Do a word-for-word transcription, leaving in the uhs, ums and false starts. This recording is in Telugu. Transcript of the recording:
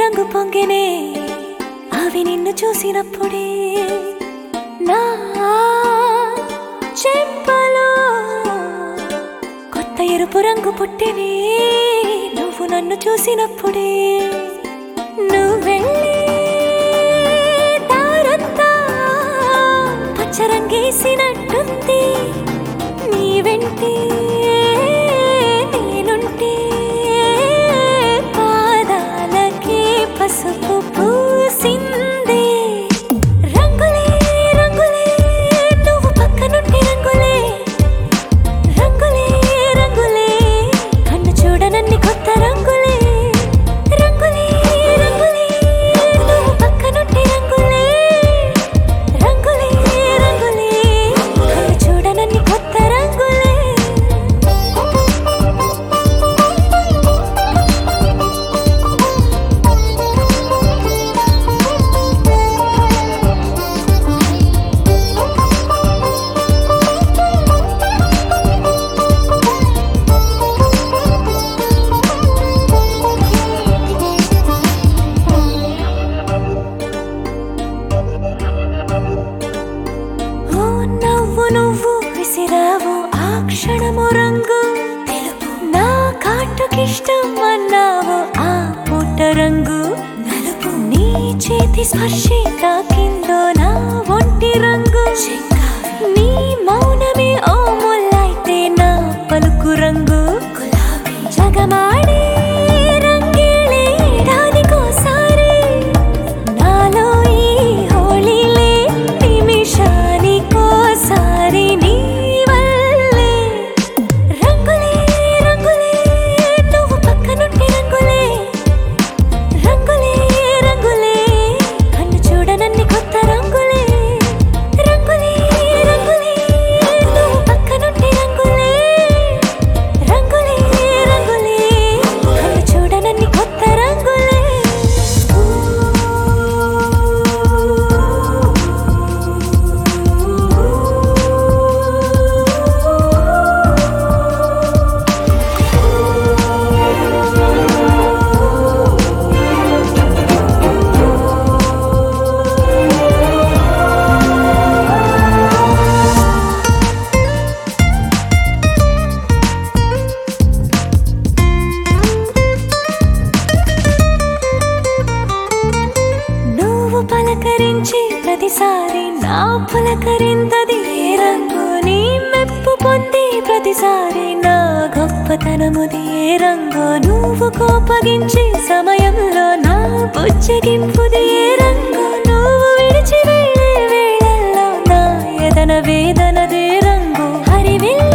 రంగు పొంగినే అవి నిన్ను చూసినప్పుడే నా చెంపలో కొత్త ఎరుపు రంగు పుట్టినే నువ్వు నన్ను చూసినప్పుడే నువ్వెళ్ళి దారంతా పచ్చరంగేసినట్టుంది నీ వెంటే నేనుంటే పాదాలకే పసుపు పూసిందే రంగులే రంగులే నువ్వు పక్కనుంటే రంగులే రంగులే రంగులే కన్ను చూడనన్ని కొత్త రంగులే రంగులే రంగులే నువ్వు పక్కనుంటే రంగులే రంగులే రంగులే కన్ను చూడనన్ని కొత్త రంగులే ఓ నవ్వు నువ్వు విసిరావు ఆ క్షణము రంగు తెలుపు నా కాటుకిష్టం అన్నావు ఆ పుట్ట రంగు నలుపు నీ చేతి స్పర్శే తాకిందో నా ఒంటి రంగు నీ మౌనమే ఓ ముల్లైతే నా పలుకు రంగు గులాబీ జగమాడే రంగేళే ఏడాదికోసారి నాలో ఈ హోళీలే నిమిషానికోసారి నీ వల్లే రంగులే రంగులే నువ్వు పక్కనుంటే రంగులే రంగులే రంగులే కన్ను చూడనన్ని కొత్త రంగులే రంగులే రంగులే నువ్వు పక్కనుంటే రంగులే రంగులే రంగులే కన్ను చూడనన్ని కొత్త రంగులే నువ్వు పలకరించి ప్రతిసారి నా పులకరింతది ఏ రంగు నీ మెప్పు పొంది ప్రతిసారి నా గొప్పతనముది ఏ రంగు నువ్వు కోపగించి సమయంలో నా బుజ్జగింపుది ఏ రంగు నువ్వు విడిచి వెళ్ళే వేళల్లో నా ఎదన వేదనదే రంగు హరివిల్